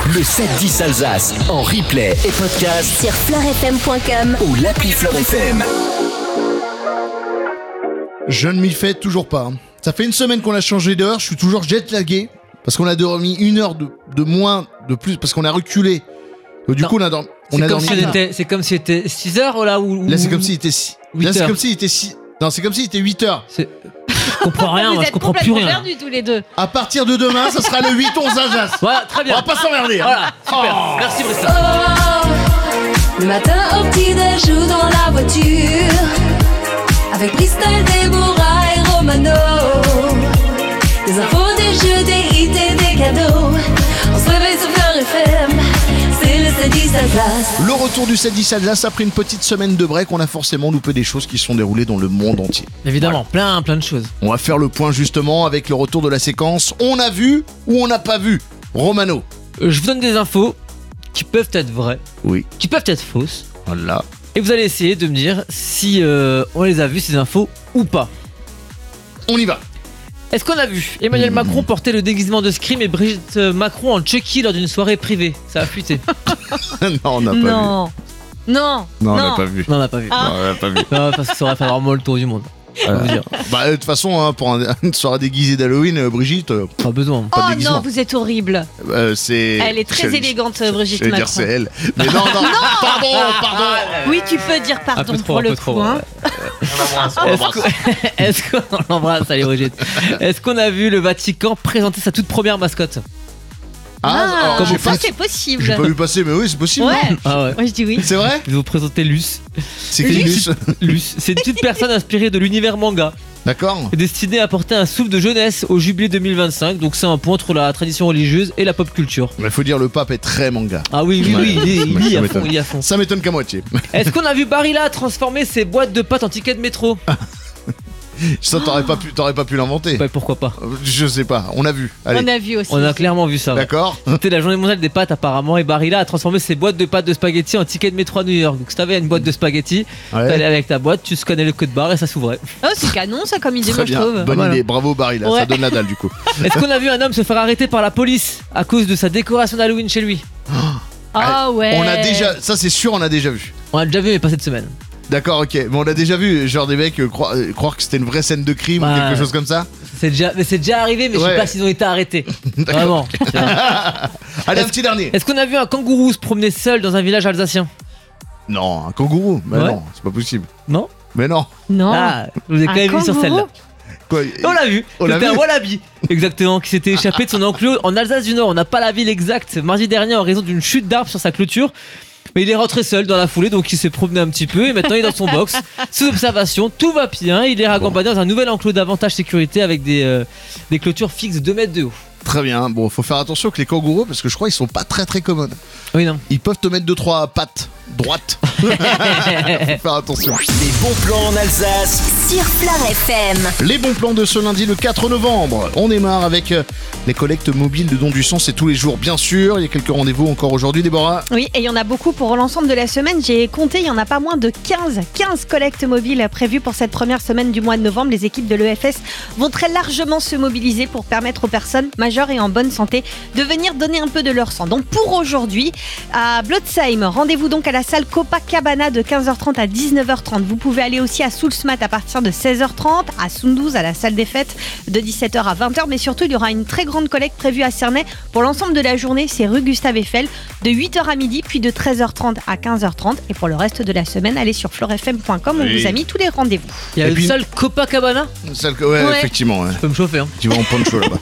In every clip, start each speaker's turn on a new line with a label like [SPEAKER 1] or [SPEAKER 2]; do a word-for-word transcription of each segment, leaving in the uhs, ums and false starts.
[SPEAKER 1] Le sept dix Alsace en replay et podcast
[SPEAKER 2] sur fleur f m point com
[SPEAKER 1] ou l'appli Fleur F M.
[SPEAKER 3] Je ne m'y fais toujours pas. Ça fait une semaine qu'on a changé d'heure, je suis toujours jet-lagué parce qu'on a dormi une heure de, de moins, de plus, parce qu'on a reculé. Du
[SPEAKER 4] non.
[SPEAKER 3] coup, on a, dormi. On
[SPEAKER 4] c'est,
[SPEAKER 3] a
[SPEAKER 4] comme
[SPEAKER 3] dormi.
[SPEAKER 4] si était, c'est comme si c'était six heures là ou.
[SPEAKER 3] Là, c'est comme s'il était six. Là, c'est
[SPEAKER 4] heures.
[SPEAKER 3] comme s'il était six. Non, c'est comme s'il était huit heures.
[SPEAKER 4] C'est... Je comprends rien,
[SPEAKER 5] Vous
[SPEAKER 4] moi,
[SPEAKER 5] êtes
[SPEAKER 4] je comprends plus
[SPEAKER 5] complètement
[SPEAKER 4] rien.
[SPEAKER 5] perdus tous les deux.
[SPEAKER 3] À partir de demain, ça sera le huit onze Alsace.
[SPEAKER 4] Voilà, très bien.
[SPEAKER 3] On va pas s'emmerder. Hein.
[SPEAKER 4] Voilà, super.
[SPEAKER 3] Oh.
[SPEAKER 4] Merci Brice.
[SPEAKER 6] Oh, le matin au petit-déj ou dans la voiture, avec Bristol, Déborah et Romano. Des infos, des jeux, des hits et des cadeaux. On se réveille sur Fleur F M, c'est le sept dix Alsace.
[SPEAKER 3] Le retour du sept dix Alsace après une petite semaine de break, on a forcément loupé des choses qui se sont déroulées dans le monde entier.
[SPEAKER 4] Évidemment, plein, plein de choses.
[SPEAKER 3] On va faire le point justement avec le retour de la séquence On a vu ou on n'a pas vu. Romano.
[SPEAKER 4] Euh, je vous donne des infos qui peuvent être vraies,
[SPEAKER 3] Oui.
[SPEAKER 4] qui peuvent être fausses,
[SPEAKER 3] Voilà.
[SPEAKER 4] et vous allez essayer de me dire si euh, on les a vues ces infos ou pas.
[SPEAKER 3] On y va.
[SPEAKER 4] Est-ce qu'on a vu Emmanuel
[SPEAKER 3] Mmh.
[SPEAKER 4] Macron porter le déguisement de Scream et Brigitte Macron en Chucky lors d'une soirée privée? Ça a fuité.
[SPEAKER 3] Non, on n'a pas
[SPEAKER 5] Non.
[SPEAKER 3] vu.
[SPEAKER 5] Non.
[SPEAKER 3] Non, on n'a pas vu.
[SPEAKER 4] Non, on n'a pas vu.
[SPEAKER 5] Ah.
[SPEAKER 3] Non, on n'a pas vu.
[SPEAKER 4] Non, parce que ça aurait fait vraiment le tour du monde. Je peux vous dire.
[SPEAKER 3] Bah, de toute façon, hein, pour un- une soirée déguisée d'Halloween, euh, Brigitte, euh,
[SPEAKER 4] Pas besoin.
[SPEAKER 3] Pas de
[SPEAKER 5] Oh
[SPEAKER 3] déguisement.
[SPEAKER 5] non, vous êtes horrible.
[SPEAKER 3] euh, c'est.
[SPEAKER 5] Elle est très
[SPEAKER 3] j'allais-
[SPEAKER 5] élégante, Brigitte
[SPEAKER 3] j'allais dire
[SPEAKER 5] Macron.
[SPEAKER 3] c'est elle. Mais non, non, pardon, pardon.
[SPEAKER 5] Oui, tu peux dire
[SPEAKER 4] Un
[SPEAKER 5] pardon
[SPEAKER 4] peu trop,
[SPEAKER 5] pour
[SPEAKER 4] un
[SPEAKER 5] le
[SPEAKER 4] peu trop.
[SPEAKER 5] coup. Hein.
[SPEAKER 3] On
[SPEAKER 4] Est-ce
[SPEAKER 3] l'embrasse.
[SPEAKER 4] qu'on... Est-ce qu'on l'embrasse, allez Brigitte. Est-ce qu'on a vu le Vatican présenter sa toute première mascotte?
[SPEAKER 3] Ah, alors, j'ai
[SPEAKER 5] ça
[SPEAKER 3] pas,
[SPEAKER 5] c'est possible.
[SPEAKER 3] j'ai pas vu passer, mais oui, c'est possible.
[SPEAKER 5] Ouais.
[SPEAKER 3] non
[SPEAKER 4] Ah ouais.
[SPEAKER 5] Moi je dis oui.
[SPEAKER 3] C'est vrai?
[SPEAKER 4] Je vais vous présenter Luce.
[SPEAKER 3] C'est qui Luce?
[SPEAKER 4] Luce, c'est une petite personne inspirée de l'univers manga,
[SPEAKER 3] D'accord.
[SPEAKER 4] destinée à apporter un souffle de jeunesse au jubilé deux mille vingt-cinq. Donc c'est un point entre la tradition religieuse et la pop culture.
[SPEAKER 3] Mais faut dire, le pape est très manga.
[SPEAKER 4] Ah oui, oui, oui, il est, il
[SPEAKER 3] Ouais,
[SPEAKER 4] est
[SPEAKER 3] ça
[SPEAKER 4] à fond,
[SPEAKER 3] m'étonne.
[SPEAKER 4] il est à fond.
[SPEAKER 3] Ça m'étonne qu'à moitié.
[SPEAKER 4] Est-ce qu'on a vu Barilla transformer ses boîtes de pâtes en tickets de métro?
[SPEAKER 3] Ça, t'aurais pas pu, t'aurais pas pu l'inventer.
[SPEAKER 4] Ouais, pourquoi pas.
[SPEAKER 3] Euh, Je sais pas. On a vu. Allez.
[SPEAKER 5] On a vu aussi.
[SPEAKER 4] On a clairement vu ça. ouais.
[SPEAKER 3] D'accord.
[SPEAKER 4] C'était la journée mondiale des pâtes apparemment et Barilla a transformé ses boîtes de pâtes de spaghettis en tickets de métro à New York. Donc si t'avais une boîte de spaghettis,
[SPEAKER 3] Ouais.
[SPEAKER 4] t'allais avec ta boîte, tu scannais le code barre et ça s'ouvrait.
[SPEAKER 5] Oh, c'est canon ça comme idée,
[SPEAKER 3] Très
[SPEAKER 5] moi je
[SPEAKER 3] bien.
[SPEAKER 5] trouve.
[SPEAKER 3] Bonne
[SPEAKER 4] Voilà.
[SPEAKER 3] idée. Bravo Barry. Là, ça
[SPEAKER 5] Ouais.
[SPEAKER 3] donne la dalle du coup.
[SPEAKER 4] Est-ce qu'on a vu un homme se faire arrêter par la police à cause de sa décoration d'Halloween chez lui?
[SPEAKER 5] Ah ouais.
[SPEAKER 3] On a déjà. Ça, c'est sûr, on a déjà vu.
[SPEAKER 4] On l'a déjà vu mais pas cette semaine.
[SPEAKER 3] D'accord, ok. Mais on a déjà vu, genre des mecs euh, croire, euh, croire que c'était une vraie scène de crime ou
[SPEAKER 4] Ouais.
[SPEAKER 3] quelque chose comme ça.
[SPEAKER 4] C'est déjà, mais c'est déjà arrivé mais je
[SPEAKER 3] Ouais.
[SPEAKER 4] sais pas s'ils ont été arrêtés. Vraiment.
[SPEAKER 3] Allez, un
[SPEAKER 4] Est-ce-
[SPEAKER 3] petit dernier.
[SPEAKER 4] Est-ce qu'on a vu un kangourou se promener seul dans un village alsacien?
[SPEAKER 3] Non, un kangourou. Mais
[SPEAKER 4] Ouais.
[SPEAKER 3] non, c'est pas possible.
[SPEAKER 4] Non.
[SPEAKER 3] Mais non.
[SPEAKER 5] Non.
[SPEAKER 4] Ah, je vous ai quand
[SPEAKER 5] Un
[SPEAKER 4] même vu sur
[SPEAKER 5] kangourou
[SPEAKER 4] celle-là.
[SPEAKER 3] Quoi
[SPEAKER 4] On l'a vu,
[SPEAKER 3] On l'a
[SPEAKER 4] c'était un
[SPEAKER 3] vu
[SPEAKER 4] wallaby, exactement, qui s'était échappé de son enclos en Alsace du Nord. On n'a pas la ville exacte mardi dernier en raison d'une chute d'arbre sur sa clôture. Mais il est rentré seul dans la foulée, donc il s'est promené un petit peu et maintenant il est dans son box, sous observation, tout va bien. Il est ragambadé dans un nouvel enclos d'avantage sécurité avec des, euh, des clôtures fixes de deux mètres de haut.
[SPEAKER 3] Très bien. Bon, faut faire attention avec les kangourous parce que je crois qu'ils sont pas très très commodes.
[SPEAKER 4] Oui, non.
[SPEAKER 3] Ils peuvent te mettre deux trois pattes droites. Faut faire attention.
[SPEAKER 1] Les bons plans en Alsace
[SPEAKER 2] sur Fleur F M.
[SPEAKER 3] Les bons plans de ce lundi le quatre novembre. On démarre avec euh, les collectes mobiles de dons du sang, c'est tous les jours bien sûr. Il y a quelques rendez-vous encore aujourd'hui, Déborah.
[SPEAKER 5] Oui, et il y en a beaucoup pour l'ensemble de la semaine. J'ai compté, il y en a pas moins de quinze, quinze collectes mobiles prévues pour cette première semaine du mois de novembre. Les équipes de l'E F S vont très largement se mobiliser pour permettre aux personnes majeures et en bonne santé de venir donner un peu de leur sang. Donc pour aujourd'hui, à Blotzheim, rendez-vous donc à la salle Copacabana de quinze heures trente à dix-neuf heures trente. Vous pouvez aller aussi à Soulsmat à partir de seize heures trente, à Soundouz à la salle des fêtes de dix-sept heures à vingt heures. Mais surtout, il y aura une très grande collecte prévue à Cernay pour l'ensemble de la journée. C'est rue Gustave Eiffel de huit heures à midi, puis de treize heures trente à quinze heures trente. Et pour le reste de la semaine, allez sur fleur f m point com. On
[SPEAKER 3] Oui.
[SPEAKER 5] vous a mis tous les rendez-vous.
[SPEAKER 4] Il y a
[SPEAKER 3] Et
[SPEAKER 4] une
[SPEAKER 3] puis-
[SPEAKER 4] seule Copacabana.
[SPEAKER 3] Celle que- ouais,
[SPEAKER 5] Ouais.
[SPEAKER 3] effectivement. Ouais.
[SPEAKER 4] Je peux me chauffer, hein.
[SPEAKER 3] Tu vas en poncho là-bas.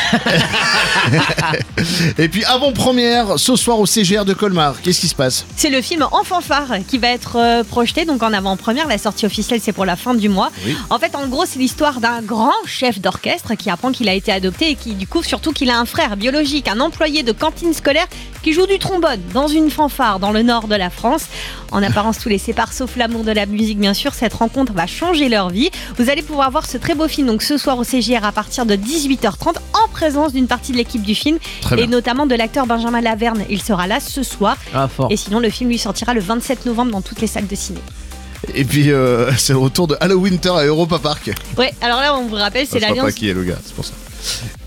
[SPEAKER 3] Et puis avant-première, ce soir au C G R de Colmar. Qu'est-ce qui se passe?
[SPEAKER 5] C'est le film En fanfare qui va être euh, projeté donc en avant-première. La sortie officielle, c'est pour la fin du mois.
[SPEAKER 3] Oui.
[SPEAKER 5] En fait, en gros, c'est l'histoire d'un grand chef d'orchestre qui apprend qu'il a été adopté et qui, du coup, surtout qu'il a un frère biologique, un employé de cantine scolaire qui joue du trombone dans une fanfare dans le nord de la France. En apparence, tout les sépare sauf l'amour de la musique, bien sûr. Cette rencontre va changer leur vie. Vous allez pouvoir voir ce très beau film donc ce soir au C G R à partir de dix-huit heures trente en présence d'une partie de l'équipe du film
[SPEAKER 3] Très
[SPEAKER 5] et
[SPEAKER 3] bien.
[SPEAKER 5] notamment de l'acteur Benjamin Laverne. Il sera là ce soir.
[SPEAKER 4] Ah, fort.
[SPEAKER 5] Et sinon, le film lui sortira le vingt-sept novembre dans toutes les salles de ciné.
[SPEAKER 3] Et puis euh, c'est le retour de Halloween à Europa Park.
[SPEAKER 5] Ouais, alors là, on vous rappelle, c'est
[SPEAKER 3] Je sais pas
[SPEAKER 5] l'alliance.
[SPEAKER 3] qui est le gars, c'est pour ça.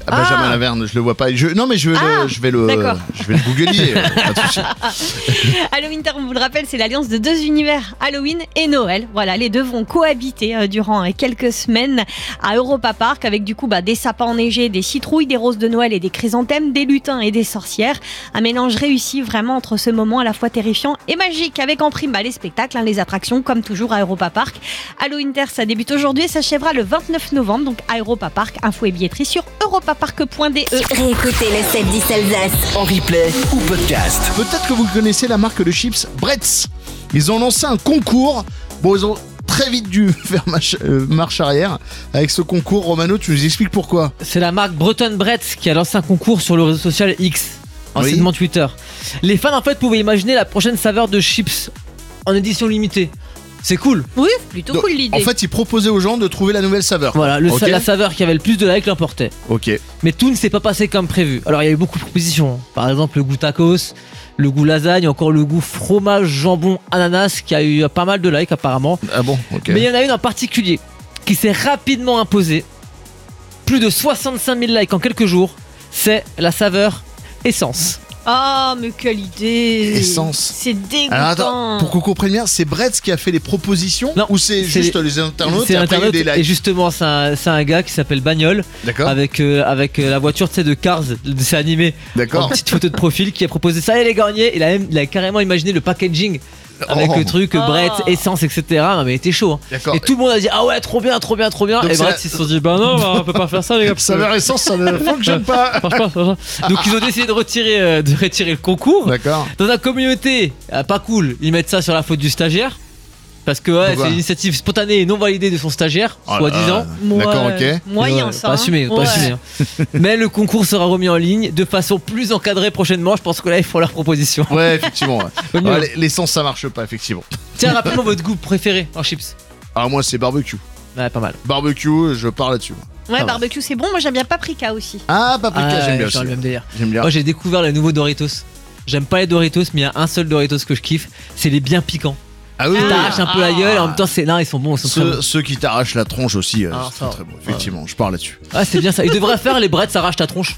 [SPEAKER 3] Ah, Benjamin Laverne, je le vois pas. Je, non, mais je vais
[SPEAKER 5] Ah,
[SPEAKER 3] le, je vais le,
[SPEAKER 5] d'accord.
[SPEAKER 3] je vais le googler. Pas de souci.
[SPEAKER 5] Halloween Terre, on vous le rappelle, c'est l'alliance de deux univers, Halloween et Noël. Voilà, les deux vont cohabiter euh, durant euh, quelques semaines à Europa Park avec du coup bah, des sapins enneigés, des citrouilles, des roses de Noël et des chrysanthèmes, des lutins et des sorcières. Un mélange réussi vraiment entre ce moment à la fois terrifiant et magique avec en prime bah, les spectacles, hein, les attractions comme toujours à Europa Park. Halloween Terre, ça débute aujourd'hui et s'achèvera le vingt-neuf novembre, donc à Europa Park. Info et billetterie sur europapark point d e.
[SPEAKER 2] Réécoutez le sept dix Alsace.
[SPEAKER 1] En replay ou podcast.
[SPEAKER 3] Peut-être que vous connaissez la marque de chips Bretz. Ils ont lancé un concours. Bon, ils ont très vite dû faire marche, euh, marche arrière avec ce concours. Romano, tu nous expliques pourquoi?
[SPEAKER 4] C'est la marque Breton Bretz qui a lancé un concours sur le réseau social X, anciennement
[SPEAKER 3] Oui.
[SPEAKER 4] Twitter. Les fans en fait pouvaient imaginer la prochaine saveur de chips en édition limitée. C'est cool.
[SPEAKER 5] Oui, plutôt
[SPEAKER 3] Donc,
[SPEAKER 5] cool l'idée.
[SPEAKER 3] En fait, ils proposaient aux gens de trouver la nouvelle saveur.
[SPEAKER 4] Voilà, le,
[SPEAKER 3] Ok.
[SPEAKER 4] la saveur qui avait le plus de likes l'emportait.
[SPEAKER 3] Ok.
[SPEAKER 4] Mais tout ne s'est pas passé comme prévu. Alors il y a eu beaucoup de propositions. Par exemple le goût tacos, le goût lasagne, encore le goût fromage, jambon, ananas qui a eu pas mal de likes apparemment.
[SPEAKER 3] Ah bon, ok.
[SPEAKER 4] Mais il y en a une en particulier qui s'est rapidement imposée. Plus de soixante-cinq mille likes en quelques jours. C'est la saveur essence.
[SPEAKER 5] Oh, mais quelle idée!
[SPEAKER 3] Essence.
[SPEAKER 5] C'est dégoûtant.
[SPEAKER 3] Alors attends, pour qu'on comprenne bien, c'est Bretz qui a fait les propositions
[SPEAKER 4] Non,
[SPEAKER 3] ou c'est
[SPEAKER 4] c'est
[SPEAKER 3] juste les internautes
[SPEAKER 4] C'est
[SPEAKER 3] et après il y a
[SPEAKER 4] Internet
[SPEAKER 3] eu des
[SPEAKER 4] et
[SPEAKER 3] likes?
[SPEAKER 4] justement c'est un, c'est un gars qui s'appelle Bagnol
[SPEAKER 3] D'accord.
[SPEAKER 4] avec, euh, avec euh, la voiture tu sais, de Cars, de dessin animé, en
[SPEAKER 3] D'accord.
[SPEAKER 4] petite photo de profil qui a proposé ça et les gagnés. Il a, même, il a carrément imaginé le packaging avec
[SPEAKER 3] Oh.
[SPEAKER 4] le truc
[SPEAKER 5] Oh.
[SPEAKER 4] Bretz, essence, et cetera. Non mais il était chaud. Hein.
[SPEAKER 3] D'accord.
[SPEAKER 4] Et tout le monde a dit ah ouais trop bien, trop bien, trop bien.
[SPEAKER 3] Donc
[SPEAKER 4] et
[SPEAKER 3] c'est
[SPEAKER 4] Bretz
[SPEAKER 3] la-
[SPEAKER 4] ils se sont dit bah non bah, on peut pas faire ça les gars. parce que-
[SPEAKER 3] Saveur essence, ça ne fonctionne pas.
[SPEAKER 4] ça marche pas, ça marche pas. Donc ils ont décidé de retirer, euh, de retirer le concours.
[SPEAKER 3] D'accord.
[SPEAKER 4] Dans la communauté, euh, pas cool, ils mettent ça sur la faute du stagiaire. Parce que ouais,
[SPEAKER 3] Pourquoi
[SPEAKER 4] c'est une initiative spontanée et non validée de son stagiaire,
[SPEAKER 3] Oh là
[SPEAKER 4] soi-disant.
[SPEAKER 3] là. D'accord, ok.
[SPEAKER 5] Moyen,
[SPEAKER 4] Ouais,
[SPEAKER 5] ça.
[SPEAKER 4] Pas
[SPEAKER 5] hein.
[SPEAKER 4] assumé, pas
[SPEAKER 5] Ouais.
[SPEAKER 4] assumé. hein. Mais le concours sera remis en ligne de façon plus encadrée prochainement. Je pense que là, ils font leur proposition.
[SPEAKER 3] Ouais, effectivement. Ouais.
[SPEAKER 4] Vaut mieux.
[SPEAKER 3] Ouais, l- l'essence, ça marche pas, effectivement.
[SPEAKER 4] Tiens, rappelez-moi votre goût préféré en chips.
[SPEAKER 3] Alors moi, c'est barbecue.
[SPEAKER 4] Ouais, pas mal.
[SPEAKER 3] Barbecue, je pars là-dessus.
[SPEAKER 5] Ouais,
[SPEAKER 4] va.
[SPEAKER 5] barbecue, c'est bon. Moi, j'aime bien paprika aussi.
[SPEAKER 3] Ah, paprika,
[SPEAKER 4] Ah,
[SPEAKER 3] j'aime bien
[SPEAKER 4] j'ai
[SPEAKER 3] aussi.
[SPEAKER 4] le même délire.
[SPEAKER 3] J'aime bien.
[SPEAKER 4] Moi, j'ai découvert les nouveaux Doritos. J'aime pas les Doritos, mais il y a un seul Doritos que je kiffe. C'est les bien piquants.
[SPEAKER 3] Ah oui,
[SPEAKER 4] Ils
[SPEAKER 3] oui,
[SPEAKER 4] t'arrachent un peu la gueule et en même temps, c'est. Non, ils sont bons, ils sont très
[SPEAKER 3] Ceux,
[SPEAKER 4] bons.
[SPEAKER 3] ceux qui t'arrachent la tronche aussi, euh,
[SPEAKER 4] Ah,
[SPEAKER 3] c'est
[SPEAKER 4] ça
[SPEAKER 3] très, très
[SPEAKER 4] va.
[SPEAKER 3] bon. Effectivement, je pars là-dessus.
[SPEAKER 4] Ah, c'est bien ça. Ils devraient faire les Bretz, ça arrache ta tronche.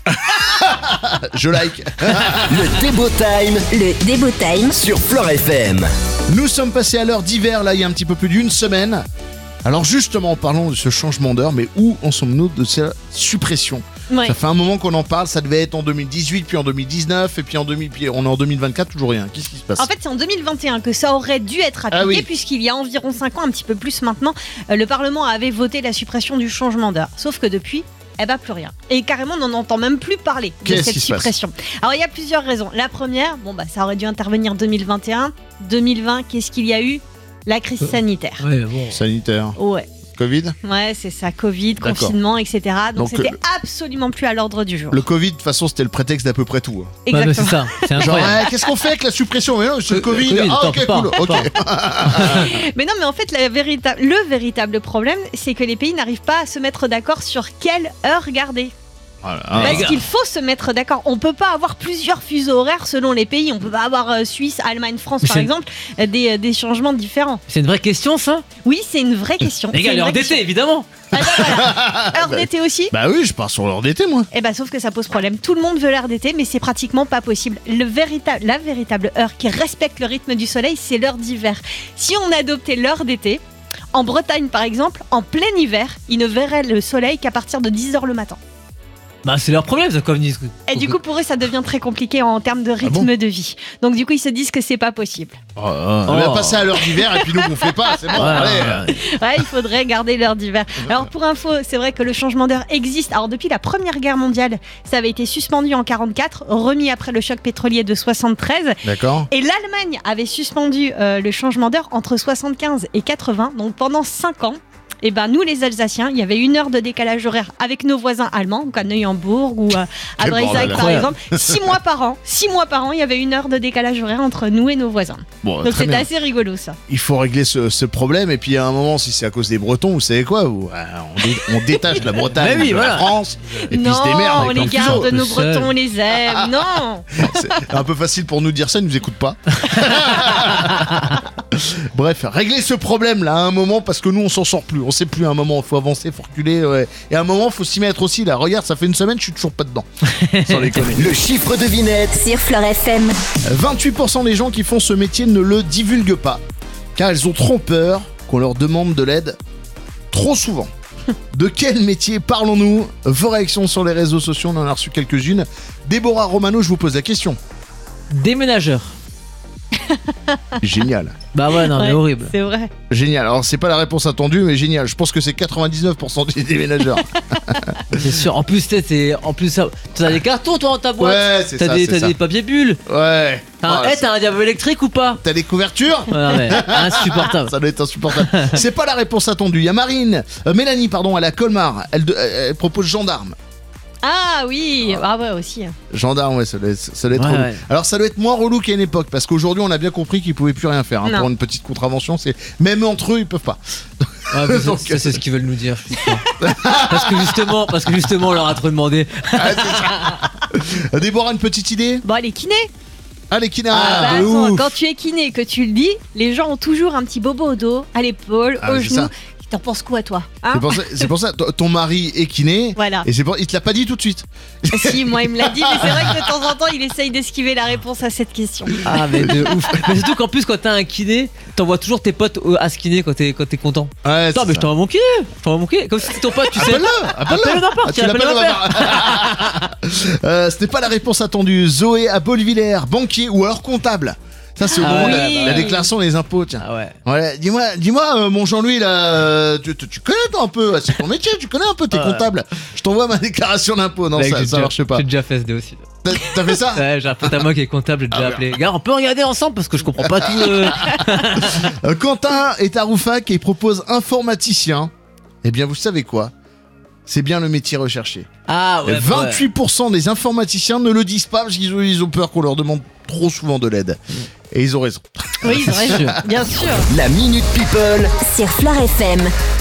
[SPEAKER 3] Je like.
[SPEAKER 1] Le Débo Time
[SPEAKER 2] Le Débo Time
[SPEAKER 1] sur Fleure F M.
[SPEAKER 3] Nous sommes passés à l'heure d'hiver, là, il y a un petit peu plus d'une semaine. Alors justement, parlons de ce changement d'heure, mais où en sommes-nous de sa suppression?
[SPEAKER 5] Ouais.
[SPEAKER 3] Ça fait un moment qu'on en parle, ça devait être en deux mille dix-huit, puis en deux mille dix-neuf, et puis en deux mille, puis on est en deux mille vingt-quatre, toujours rien. Qu'est-ce qui se passe?
[SPEAKER 5] En fait, c'est en deux mille vingt et un que ça aurait dû être appliqué,
[SPEAKER 3] Ah oui.
[SPEAKER 5] puisqu'il y a environ cinq ans, un petit peu plus maintenant, euh, le Parlement avait voté la suppression du changement d'heure. Sauf que depuis, eh ben plus rien. Et carrément, on n'en entend même plus parler de
[SPEAKER 3] Qu'est-ce
[SPEAKER 5] cette
[SPEAKER 3] qui se passe
[SPEAKER 5] suppression. Alors, il y a plusieurs raisons. La première, bon bah, ça aurait dû intervenir deux mille vingt et un. deux mille vingt, qu'est-ce qu'il y a eu? La crise sanitaire.
[SPEAKER 4] Ouais, bon.
[SPEAKER 3] Sanitaire.
[SPEAKER 5] Ouais,
[SPEAKER 3] Covid?
[SPEAKER 5] ouais, c'est ça, Covid,
[SPEAKER 3] D'accord.
[SPEAKER 5] confinement, et cetera. Donc,
[SPEAKER 3] Donc,
[SPEAKER 5] c'était
[SPEAKER 3] le-
[SPEAKER 5] absolument plus à l'ordre du jour.
[SPEAKER 3] Le Covid, de toute façon, c'était le prétexte d'à peu près tout. hein.
[SPEAKER 4] Ouais, mais c'est
[SPEAKER 5] Exactement.
[SPEAKER 4] ça. C'est
[SPEAKER 3] Genre,
[SPEAKER 4] incroyable.
[SPEAKER 3] ouais, qu'est-ce qu'on fait avec la suppression? Mais non, c'est le
[SPEAKER 4] Le- le
[SPEAKER 3] Covid.
[SPEAKER 4] Covid,
[SPEAKER 3] Ah,
[SPEAKER 4] t'en
[SPEAKER 3] ok,
[SPEAKER 4] peux pas,
[SPEAKER 3] cool.
[SPEAKER 4] t'en
[SPEAKER 3] Ok.
[SPEAKER 4] peux
[SPEAKER 5] Mais non, mais en fait, la vérita- le véritable problème, c'est que les pays n'arrivent pas à se mettre d'accord sur quelle heure garder.
[SPEAKER 3] Voilà.
[SPEAKER 5] Parce
[SPEAKER 4] gars.
[SPEAKER 5] qu'il faut se mettre d'accord. On peut pas avoir plusieurs fuseaux horaires selon les pays. On peut pas avoir euh, Suisse, Allemagne, France,
[SPEAKER 4] Mais
[SPEAKER 5] par
[SPEAKER 4] c'est-
[SPEAKER 5] exemple, euh, des, euh, des changements différents.
[SPEAKER 4] C'est une vraie question, ça?
[SPEAKER 5] Oui, c'est une vraie question.
[SPEAKER 4] Les gars,
[SPEAKER 5] C'est une
[SPEAKER 4] l'heure
[SPEAKER 5] vraie
[SPEAKER 4] d'été,
[SPEAKER 5] question.
[SPEAKER 4] évidemment.
[SPEAKER 5] Ah, ben voilà. Heure d'été aussi.
[SPEAKER 3] Bah oui, je pars sur l'heure d'été, moi.
[SPEAKER 5] Eh ben, sauf que ça pose problème. Tout le monde veut l'heure d'été, mais c'est pratiquement pas possible. Le véritable, la véritable heure qui respecte le rythme du soleil, c'est l'heure d'hiver. Si on adoptait l'heure d'été, en Bretagne par exemple, en plein hiver, ils ne verraient le soleil qu'à partir de dix heures le matin.
[SPEAKER 4] Bah, c'est leur problème, ça, comme ils disent.
[SPEAKER 5] Et du coup, pour eux, ça devient très compliqué en termes de rythme
[SPEAKER 3] bon
[SPEAKER 5] de vie. Donc, du coup, ils se disent que c'est pas possible.
[SPEAKER 3] Oh, on va passer à l'heure d'hiver et puis nous, on fait pas. C'est bon,
[SPEAKER 4] Ouais,
[SPEAKER 3] allez.
[SPEAKER 4] ouais,
[SPEAKER 5] Ouais, il faudrait garder l'heure d'hiver. Alors, pour info, c'est vrai que le changement d'heure existe. Alors, depuis la Première Guerre mondiale, ça avait été suspendu en quarante-quatre, remis après le choc pétrolier de soixante-treize.
[SPEAKER 3] D'accord.
[SPEAKER 5] Et l'Allemagne avait suspendu euh, le changement d'heure entre soixante-quinze et quatre-vingts, donc pendant cinq ans. Et ben nous les Alsaciens, il y avait une heure de décalage horaire avec nos voisins allemands, donc à Neuenburg ou euh, à
[SPEAKER 3] Quel
[SPEAKER 5] Breisach
[SPEAKER 3] bordel.
[SPEAKER 5] par
[SPEAKER 4] Incroyable.
[SPEAKER 5] exemple. Six mois par an, six mois par an, il y avait une heure de décalage horaire entre nous et nos voisins.
[SPEAKER 3] Bon,
[SPEAKER 5] Donc
[SPEAKER 3] très
[SPEAKER 5] c'était
[SPEAKER 3] bien.
[SPEAKER 5] assez rigolo ça.
[SPEAKER 3] Il faut régler ce, ce problème et puis à un moment, si c'est à cause des Bretons, vous savez quoi vous, euh, on, dé- on détache la Bretagne
[SPEAKER 4] Mais oui,
[SPEAKER 3] de
[SPEAKER 4] voilà.
[SPEAKER 3] la France et puis
[SPEAKER 5] non,
[SPEAKER 3] se démerde
[SPEAKER 5] on
[SPEAKER 3] avec
[SPEAKER 5] les
[SPEAKER 3] leur
[SPEAKER 5] garde,
[SPEAKER 3] fuseau.
[SPEAKER 5] nos
[SPEAKER 4] Seul.
[SPEAKER 5] Bretons, on les aime. Non.
[SPEAKER 3] C'est un peu facile pour nous de dire ça, ils nous écoutent pas. Bref, régler ce problème là à un moment parce que nous on s'en sort plus. On sait plus à un moment, faut avancer, faut reculer. Ouais. Et à un moment, faut s'y mettre aussi là. Regarde, ça fait une semaine, je suis toujours pas dedans. Sans déconner.
[SPEAKER 1] Le chiffre devinette.
[SPEAKER 2] Sur Fleure F M.
[SPEAKER 3] vingt-huit pour cent des gens qui font ce métier ne le divulguent pas car ils ont trop peur qu'on leur demande de l'aide trop souvent. De quel métier parlons-nous? Vos réactions sur les réseaux sociaux, on en a reçu quelques-unes. Déborah Romano, je vous pose la question.
[SPEAKER 4] Déménageur.
[SPEAKER 3] Génial.
[SPEAKER 4] Bah ouais, non, mais
[SPEAKER 5] Ouais,
[SPEAKER 4] horrible.
[SPEAKER 5] C'est vrai.
[SPEAKER 3] Génial. Alors, c'est pas la réponse attendue, mais génial. Je pense que c'est quatre-vingt-dix-neuf pour cent des déménageurs.
[SPEAKER 4] C'est sûr. En plus, t'es, t'es- en plus, ça- t'as des cartons, toi, dans ta boîte.
[SPEAKER 3] Ouais, c'est
[SPEAKER 4] T'as
[SPEAKER 3] ça.
[SPEAKER 4] des,
[SPEAKER 3] c'est
[SPEAKER 4] t'as
[SPEAKER 3] ça.
[SPEAKER 4] des papiers bulles.
[SPEAKER 3] Ouais.
[SPEAKER 4] T'as un,
[SPEAKER 3] Voilà,
[SPEAKER 4] eh, t'as un diable électrique ou pas?
[SPEAKER 3] T'as des couvertures?
[SPEAKER 4] Ouais, non, mais insupportable.
[SPEAKER 3] Ça doit être insupportable. C'est pas la réponse attendue. Il y a Marine, euh, Mélanie, pardon, à la Colmar. Elle, de- elle- elle propose gendarme.
[SPEAKER 5] Ah oui, ah ouais aussi.
[SPEAKER 3] Gendarme, ouais, ça doit être, ça doit être
[SPEAKER 4] Ouais,
[SPEAKER 3] relou.
[SPEAKER 4] ouais.
[SPEAKER 3] Alors, ça doit être moins relou qu'à une époque, parce qu'aujourd'hui, on a bien compris qu'ils pouvaient plus rien faire. hein.
[SPEAKER 5] Non.
[SPEAKER 3] Pour une petite contravention, c'est même entre eux, ils peuvent pas.
[SPEAKER 4] Ouais, mais ça,
[SPEAKER 3] Donc,
[SPEAKER 4] ça, c'est ce qu'ils veulent nous dire, je suis sûr. Parce que justement, parce que justement, on leur a trop demandé.
[SPEAKER 3] Ah, c'est ça. Déborah, une petite idée?
[SPEAKER 5] Bon, allez, kiné.
[SPEAKER 3] Allez, Kina,
[SPEAKER 5] Ah, bah,
[SPEAKER 3] de
[SPEAKER 5] attends,
[SPEAKER 3] ouf.
[SPEAKER 5] quand tu es kiné et que tu le dis, les gens ont toujours un petit bobo au dos, à l'épaule,
[SPEAKER 3] Ah,
[SPEAKER 5] au
[SPEAKER 3] c'est
[SPEAKER 5] genou.
[SPEAKER 3] ça.
[SPEAKER 5] T'en penses quoi, toi hein
[SPEAKER 3] C'est pour ça, c'est pour ça, t- ton mari est kiné.
[SPEAKER 5] Voilà.
[SPEAKER 3] Et c'est pour, il te l'a pas dit tout de suite.
[SPEAKER 5] Si, moi, il me l'a dit, mais c'est vrai que de temps en temps, il essaye d'esquiver la réponse à cette question.
[SPEAKER 4] Ah, mais de ouf. Mais surtout qu'en plus, quand t'as un kiné, t'envoies toujours tes potes au- à ce kiné quand t'es, quand t'es content.
[SPEAKER 3] Ouais,
[SPEAKER 4] Attends,
[SPEAKER 3] c'est
[SPEAKER 4] mais je
[SPEAKER 3] ça.
[SPEAKER 4] t'envoie mon kiné. Je t'envoie mon kiné. Comme si c'était ton pote, tu sais.
[SPEAKER 3] Appelle-le, appelle-le.
[SPEAKER 4] Appelle-le n'importe,
[SPEAKER 3] Ah, tu
[SPEAKER 4] il appelle
[SPEAKER 3] l'appelles,
[SPEAKER 4] ma
[SPEAKER 3] on va voir. Euh, C'était pas la réponse attendue. Zoé à Beauvillers, banquier ou alors comptable. Ça, c'est au
[SPEAKER 4] Ah
[SPEAKER 3] moment de la,
[SPEAKER 5] oui.
[SPEAKER 3] la déclaration des impôts, tiens.
[SPEAKER 4] Ah ouais.
[SPEAKER 3] Ouais, dis-moi, dis-moi, euh, mon Jean-Louis, là, euh, tu, tu- tu connais toi un peu, c'est ton métier, tu connais un peu, t'es
[SPEAKER 4] Ouais.
[SPEAKER 3] comptable. Je t'envoie ma déclaration d'impôt. Non,
[SPEAKER 4] Mec,
[SPEAKER 3] ça,
[SPEAKER 4] j'ai
[SPEAKER 3] ça
[SPEAKER 4] déjà-
[SPEAKER 3] marche pas.
[SPEAKER 4] J'ai déjà fait ce dé aussi.
[SPEAKER 3] T'as, t'as fait ça?
[SPEAKER 4] Ouais, j'ai un pote à moi qui est comptable, j'ai déjà
[SPEAKER 3] Ah,
[SPEAKER 4] appelé. Gars, on peut regarder ensemble parce que je comprends pas tout. euh.
[SPEAKER 3] Euh, Quentin est à Roufac et il propose informaticien. Eh bien, vous savez quoi? C'est bien le métier recherché.
[SPEAKER 4] Ah ouais.
[SPEAKER 3] vingt-huit pour cent des informaticiens ne le disent pas parce qu'ils ont, ils ont peur qu'on leur demande trop souvent de l'aide. Et ils ont raison.
[SPEAKER 5] Oui, c'est vrai, bien sûr.
[SPEAKER 1] La Minute People.
[SPEAKER 2] Sur Fleure F M.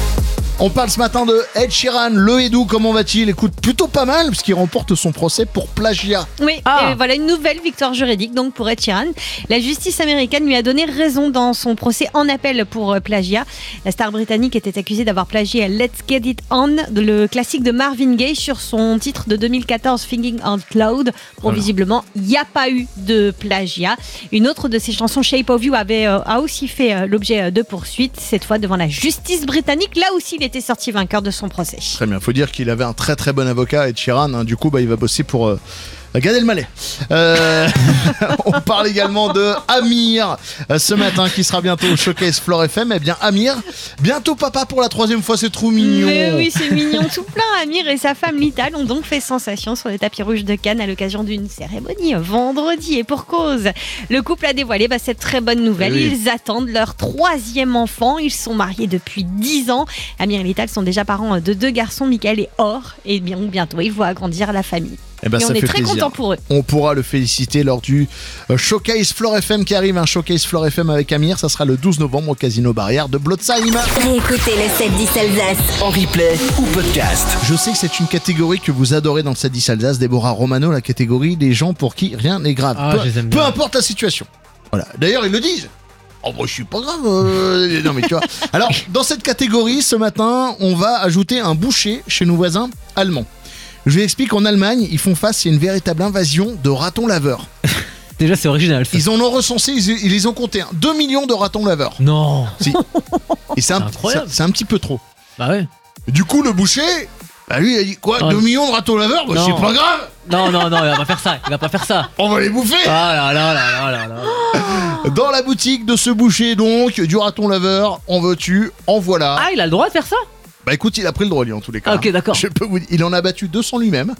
[SPEAKER 3] On parle ce matin de Ed Sheeran. Le Edou, comment va-t-il? Écoute, plutôt pas mal puisqu'il remporte son procès pour plagiat.
[SPEAKER 5] Oui,
[SPEAKER 4] Ah.
[SPEAKER 5] et voilà une nouvelle victoire juridique donc pour Ed Sheeran. La justice américaine lui a donné raison dans son procès en appel pour euh, plagiat. La star britannique était accusée d'avoir plagié Let's Get It On, le classique de Marvin Gaye, sur son titre de deux mille quatorze Thinking Out Loud. Bon,
[SPEAKER 3] Voilà.
[SPEAKER 5] visiblement, il n'y a pas eu de plagiat. Une autre de ses chansons, Shape of You, avait, euh, a aussi fait euh, l'objet euh, de poursuites, cette fois devant la justice britannique. Là aussi, il était sorti vainqueur de son procès.
[SPEAKER 3] Très bien, faut dire qu'il avait un très très bon avocat, Ed Sheeran. hein. Du coup, bah, il va bosser pour euh, Gad Elmaleh. Euh, on parle également de Amir euh, ce matin qui sera bientôt au Showcase Fleure F M. Eh bien, Amir, bientôt papa pour la troisième fois, c'est trop mignon.
[SPEAKER 5] Mais oui, c'est mignon tout plein. Amir et sa femme Lital ont donc fait sensation sur le tapis rouge de Cannes à l'occasion d'une cérémonie vendredi. Et pour cause, le couple a dévoilé bah, cette très bonne nouvelle.
[SPEAKER 3] Eh oui.
[SPEAKER 5] Ils attendent leur troisième enfant. Ils sont mariés depuis dix ans. Amir et Lital sont déjà parents de deux garçons, Michael et Or. Et bien, bientôt, ils vont agrandir la famille.
[SPEAKER 3] Eh ben,
[SPEAKER 5] et
[SPEAKER 3] ça
[SPEAKER 5] on est
[SPEAKER 3] fait
[SPEAKER 5] très
[SPEAKER 3] plaisir.
[SPEAKER 5] contents pour eux.
[SPEAKER 3] On pourra le féliciter lors du euh, Showcase Fleure F M qui arrive. Un Showcase Fleure F M avec Amir. Ça sera le douze novembre au Casino Barrière de Blotzheim.
[SPEAKER 2] Réécoutez le sept dix Alsace.
[SPEAKER 1] En replay ou podcast.
[SPEAKER 3] Je sais que c'est une catégorie que vous adorez dans le sept dix Alsace. Déborah Romano, la catégorie des gens pour qui rien n'est grave.
[SPEAKER 4] Ah,
[SPEAKER 3] peu,
[SPEAKER 4] je les aime
[SPEAKER 3] peu
[SPEAKER 4] bien.
[SPEAKER 3] importe la situation. Voilà. D'ailleurs, ils le disent. Oh, moi, je suis pas grave. euh, Non, mais tu vois. Alors, dans cette catégorie, ce matin, on va ajouter un boucher chez nos voisins allemands. Je vous explique qu'en Allemagne, ils font face à une véritable invasion de ratons laveurs.
[SPEAKER 4] Déjà, c'est original. Ça.
[SPEAKER 3] Ils en ont recensé, ils, ils les ont comptés. deux millions de ratons laveurs.
[SPEAKER 4] Non.
[SPEAKER 3] Si. Et c'est un,
[SPEAKER 4] C'est incroyable.
[SPEAKER 3] c'est- c'est un petit peu trop.
[SPEAKER 4] Bah ouais.
[SPEAKER 3] Du coup, le boucher, bah lui, il a dit quoi,
[SPEAKER 4] Oh.
[SPEAKER 3] deux millions de ratons laveurs? Bah,
[SPEAKER 4] Non.
[SPEAKER 3] c'est pas grave,
[SPEAKER 4] Non, non, non, il va pas faire ça. Il va pas faire ça.
[SPEAKER 3] on va les bouffer.
[SPEAKER 4] Ah là là là là là là.
[SPEAKER 3] Dans la boutique de ce boucher, donc, du raton laveur, en veux-tu, en voilà.
[SPEAKER 4] Ah, il a le droit de faire ça?
[SPEAKER 3] Bah écoute, il a pris le droit, lui, en tous les cas.
[SPEAKER 4] Ah, ok, d'accord.
[SPEAKER 3] Je peux vous dire, il en a battu deux cents lui-même,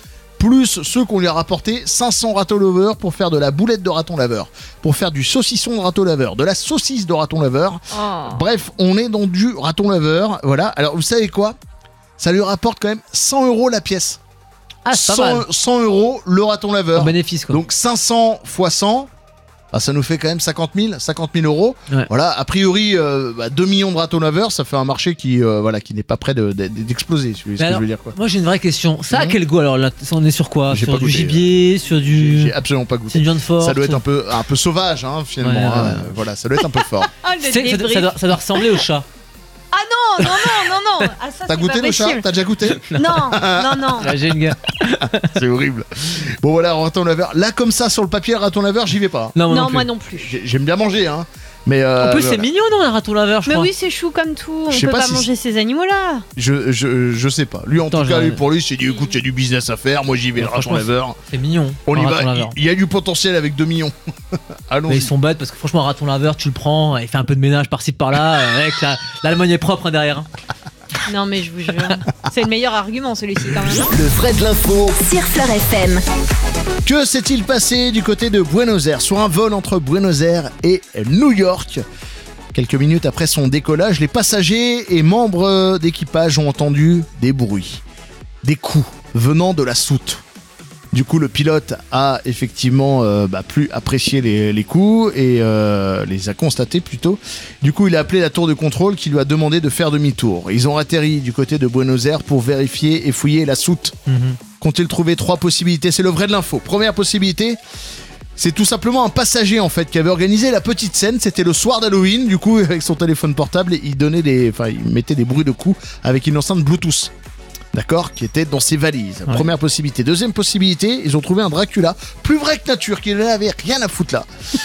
[SPEAKER 3] plus ceux qu'on lui a rapporté, cinq cents raton laveurs pour faire de la boulette de raton laveur, pour faire du saucisson de raton laveur, de la saucisse de raton laveur.
[SPEAKER 5] Oh.
[SPEAKER 3] Bref, on est dans du raton laveur, voilà. Alors, vous savez quoi? Ça lui rapporte quand même cent euros la pièce.
[SPEAKER 4] Ah, c'est pas mal.
[SPEAKER 3] cent, cent euros le raton laveur.
[SPEAKER 4] Un bénéfice quoi.
[SPEAKER 3] Donc cinq cents fois cent, Ah, ça nous fait quand même cinquante mille euros.
[SPEAKER 4] Ouais.
[SPEAKER 3] Voilà, a priori, euh, bah, deux millions de râteaux laveurs, ça fait un marché qui, euh, voilà, qui n'est pas prêt de, de- d'exploser, si vous voyez ce que
[SPEAKER 4] alors,
[SPEAKER 3] je veux dire. Quoi.
[SPEAKER 4] Moi j'ai une vraie question. Ça a
[SPEAKER 3] Mhm.
[SPEAKER 4] quel goût alors là, on est sur quoi?
[SPEAKER 3] J'ai
[SPEAKER 4] Sur
[SPEAKER 3] pas
[SPEAKER 4] du
[SPEAKER 3] goûté,
[SPEAKER 4] gibier, sur
[SPEAKER 3] J'ai,
[SPEAKER 4] du.
[SPEAKER 3] j'ai absolument pas
[SPEAKER 4] C'est
[SPEAKER 3] goûté.
[SPEAKER 4] une viande forte.
[SPEAKER 3] Ça doit être un peu, un peu sauvage, hein, finalement.
[SPEAKER 4] Ouais,
[SPEAKER 3] hein.
[SPEAKER 4] ouais, ouais.
[SPEAKER 3] Euh, Voilà, ça doit être un peu fort.
[SPEAKER 5] Oh, le
[SPEAKER 4] C'est- ça,
[SPEAKER 5] débrief.
[SPEAKER 4] ça doit, ça doit ressembler au chat.
[SPEAKER 5] Ah non, non, non, non, non. Ah, ça,
[SPEAKER 3] T'as
[SPEAKER 5] c'est
[SPEAKER 3] goûté
[SPEAKER 5] pas
[SPEAKER 3] le chat?
[SPEAKER 5] possible.
[SPEAKER 3] T'as déjà goûté?
[SPEAKER 5] Non, non, non.
[SPEAKER 4] Là, j'ai une gars.
[SPEAKER 3] C'est horrible. Bon voilà, raton laveur. Là, comme ça, sur le papier, le raton laveur, j'y vais pas.
[SPEAKER 4] Non, moi
[SPEAKER 5] Non,
[SPEAKER 4] non plus.
[SPEAKER 5] moi non plus.
[SPEAKER 3] J'ai- J'aime bien manger, hein. Mais euh,
[SPEAKER 4] En plus, c'est
[SPEAKER 3] voilà.
[SPEAKER 4] mignon, non, un raton laveur, je
[SPEAKER 5] Mais
[SPEAKER 4] crois.
[SPEAKER 5] oui, c'est chou comme tout. On
[SPEAKER 3] Je sais
[SPEAKER 5] peut
[SPEAKER 3] pas
[SPEAKER 5] pas,
[SPEAKER 3] si
[SPEAKER 5] manger ces animaux-là.
[SPEAKER 3] Je, je, je sais pas. Lui, en
[SPEAKER 4] Attends,
[SPEAKER 3] tout cas,
[SPEAKER 4] je-
[SPEAKER 3] lui, pour lui, c'est dit écoute, il y a du business à faire. Moi, j'y vais,
[SPEAKER 4] Ouais,
[SPEAKER 3] le raton
[SPEAKER 4] franchement,
[SPEAKER 3] laveur.
[SPEAKER 4] C'est mignon.
[SPEAKER 3] On
[SPEAKER 4] un
[SPEAKER 3] y
[SPEAKER 4] raton
[SPEAKER 3] va.
[SPEAKER 4] laveur.
[SPEAKER 3] Il y a du potentiel avec deux millions.
[SPEAKER 4] Mais
[SPEAKER 3] Allons-y.
[SPEAKER 4] ils sont bêtes parce que franchement, un raton laveur, tu le prends, il fait un peu de ménage par-ci par-là. euh, Avec la- l'Allemagne est propre hein, derrière. hein.
[SPEAKER 5] Non, mais je vous jure. C'est le meilleur argument, celui-ci, quand même.
[SPEAKER 1] Le vrai de l'info
[SPEAKER 2] Sur Fleur F M.
[SPEAKER 3] Que s'est-il passé du côté de Buenos Aires sur un vol entre Buenos Aires et New York? Quelques minutes après son décollage, les passagers et membres d'équipage ont entendu des bruits, des coups venant de la soute. Du coup, le pilote a effectivement euh, bah, plus apprécié les, les coups et euh, les a constatés plutôt. Du coup, il a appelé la tour de contrôle qui lui a demandé de faire demi-tour. Ils ont atterri du côté de Buenos Aires pour vérifier et fouiller la soute. Qu'ont-ils trouvé? Trois possibilités. C'est le vrai de l'info. Première possibilité, c'est tout simplement un passager en fait qui avait organisé la petite scène. C'était le soir d'Halloween. Du coup, avec son téléphone portable, il donnait des, enfin, il mettait des bruits de coups avec une enceinte Bluetooth. D'accord, qui était dans ses valises.
[SPEAKER 4] Ouais.
[SPEAKER 3] Première possibilité. Deuxième possibilité, ils ont trouvé un Dracula plus vrai que nature, qui n'avait rien à foutre là.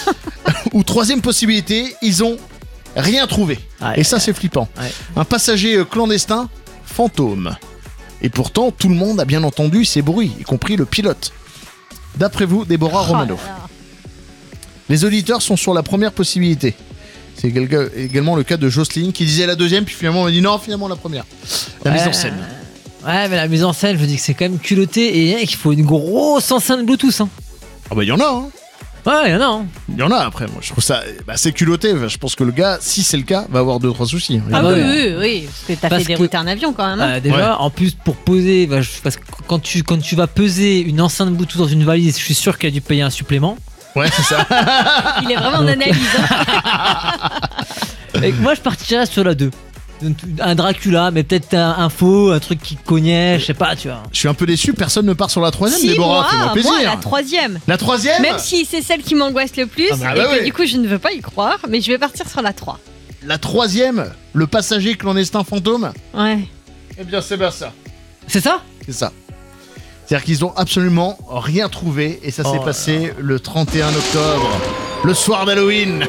[SPEAKER 3] Ou troisième possibilité, ils ont rien trouvé.
[SPEAKER 4] Ouais,
[SPEAKER 3] Et ça, c'est flippant.
[SPEAKER 4] ouais.
[SPEAKER 3] Un passager euh, clandestin, fantôme. Et pourtant, tout le monde a bien entendu ces bruits, y compris le pilote. D'après vous, Déborah Romano.
[SPEAKER 5] Oh là là.
[SPEAKER 3] Les auditeurs sont sur la première possibilité. C'est égal- également le cas de Jocelyne qui disait la deuxième, puis finalement on a dit non, finalement la première. La
[SPEAKER 4] Ouais.
[SPEAKER 3] mise en scène.
[SPEAKER 4] Ouais, mais la mise en scène, je me dis que c'est quand même culotté et qu'il faut une grosse enceinte Bluetooth. Hein.
[SPEAKER 3] Ah bah il y en a, hein.
[SPEAKER 4] Ouais, il y en a. Hein.
[SPEAKER 3] Il y en a après. Moi je trouve ça bah, c'est culotté. Je pense que le gars, si c'est le cas, va avoir deux trois soucis. hein.
[SPEAKER 5] Ah,
[SPEAKER 4] bah
[SPEAKER 5] oui,
[SPEAKER 4] ouais.
[SPEAKER 5] oui, oui, parce que t'as
[SPEAKER 4] Parce
[SPEAKER 5] fait des
[SPEAKER 4] que-
[SPEAKER 5] routes en avion quand même. hein.
[SPEAKER 4] Euh, déjà, en plus, pour poser, bah, je- parce que quand tu, quand tu vas peser une enceinte Bluetooth dans une valise, je suis sûr qu'il a dû payer un supplément.
[SPEAKER 3] Ouais, c'est ça.
[SPEAKER 5] Il est vraiment en
[SPEAKER 4] Donc-
[SPEAKER 5] analyse. hein.
[SPEAKER 4] Et moi, je partirais sur la deux. Un Dracula, mais peut-être un, un faux, un truc qui cognait, je sais pas, tu vois.
[SPEAKER 3] Je suis un peu déçu. Personne ne part sur la troisième.
[SPEAKER 5] Si,
[SPEAKER 3] Déborah,
[SPEAKER 5] moi,
[SPEAKER 3] fais-moi plaisir.
[SPEAKER 5] moi, la troisième.
[SPEAKER 3] La troisième.
[SPEAKER 5] Même si c'est celle qui m'angoisse le plus,
[SPEAKER 3] Ah bah
[SPEAKER 5] et
[SPEAKER 3] bah
[SPEAKER 5] que
[SPEAKER 3] oui.
[SPEAKER 5] du coup je ne veux pas y croire, mais je vais partir sur la trois.
[SPEAKER 3] La troisième, le passager clandestin fantôme.
[SPEAKER 5] Ouais.
[SPEAKER 3] Eh bien, c'est bien ça.
[SPEAKER 4] C'est ça?
[SPEAKER 3] C'est ça. C'est-à-dire qu'ils ont absolument rien trouvé et ça
[SPEAKER 4] Oh
[SPEAKER 3] s'est
[SPEAKER 4] là
[SPEAKER 3] passé le trente et un octobre, le soir d'Halloween.